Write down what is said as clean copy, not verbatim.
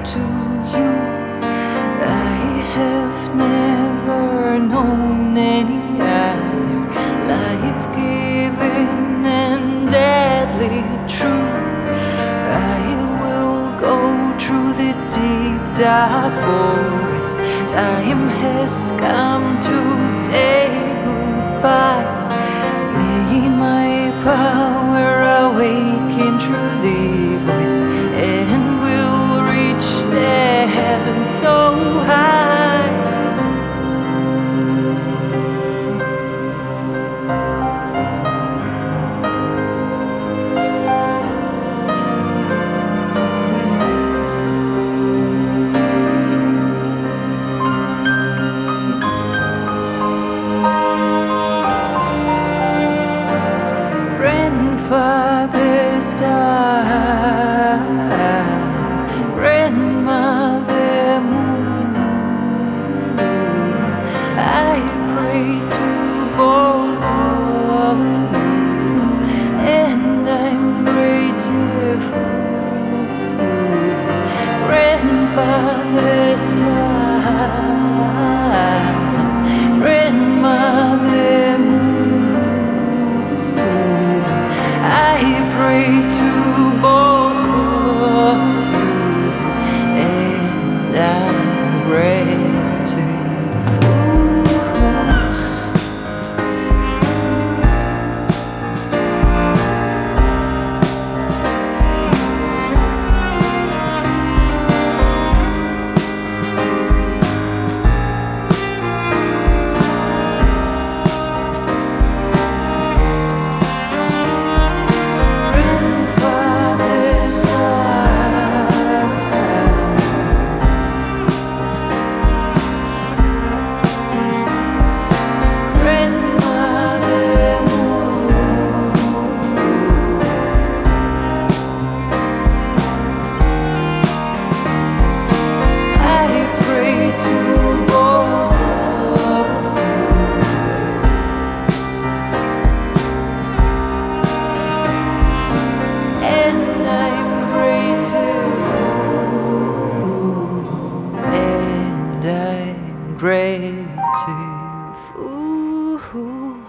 to you. I have never known any other life-giving and deadly truth. I will go through the deep dark forest. Time has come to say goodbye. May my power awaken through the voice, and will reach the heavens so high. Grandfather, sun, grandmother, moon, I pray to both of you, and I'm grateful. Grandfather, sun, grandmother, moon, I pray to both of you, and I'm grateful. Grateful.